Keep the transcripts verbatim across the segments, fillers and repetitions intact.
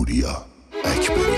پوریا اکبری.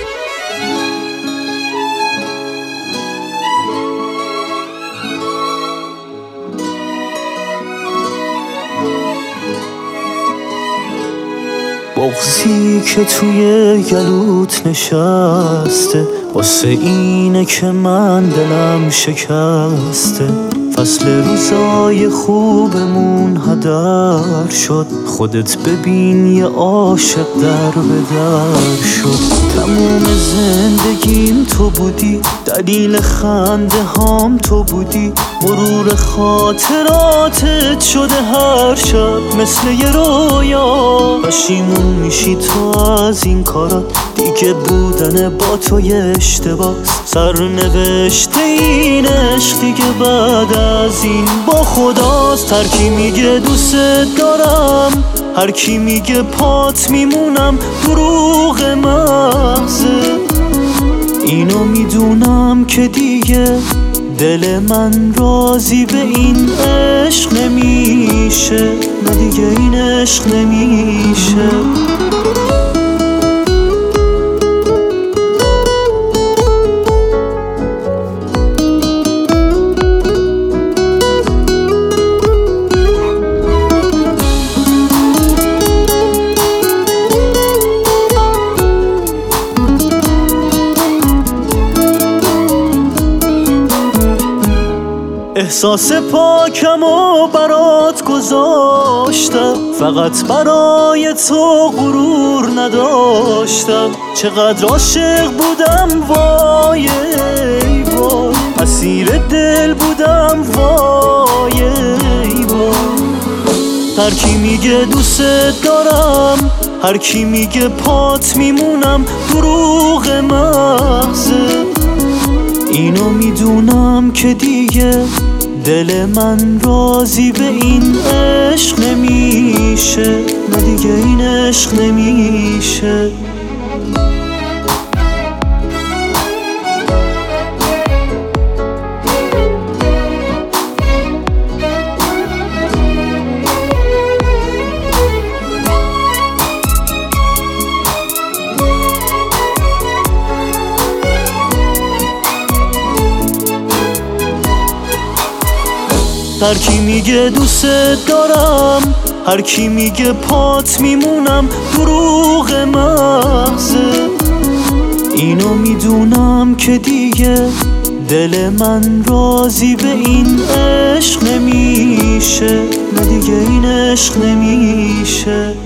بغضی که توی گلوت نشسته واسه اینه که من دلم شکسته. فصل روزای خوبمون هدر شد، خودت ببین یه عاشق در به در شد. تموم زندگیم تو بودی، دلیل خنده هام تو بودی، مرور خاطراتت شده هر شب مثل یه رویا. پشیمون میشی تو از این کارات، دیگه بودن با تو یه اشتباس. سرنوشته این عشق دیگه بعد از این با خداست. هر کی میگه دوست دارم، هر کی میگه پات میمونم، دروغ محضه. اینو میدونم که دیگه دل من راضی به این عشق نمیشه، نه دیگه این عشق نمیشه. احساس پاکم و برات گذاشتم، فقط برای تو غرور نداشتم. چقدر عاشق بودم وای وای، اسیر دل بودم وای وای. هر کی میگه دوست دارم، هر کی میگه پات میمونم، دروغ محضه. اینو میدونم که دیگه دل من راضی به این عشق نمیشه، نه دیگه این عشق نمیشه. هر کی میگه دوست دارم، هر کی میگه پات میمونم، دروغ محضه. اینو میدونم که دیگه دل من راضی به این عشق نمیشه، نه دیگه این عشق نمیشه.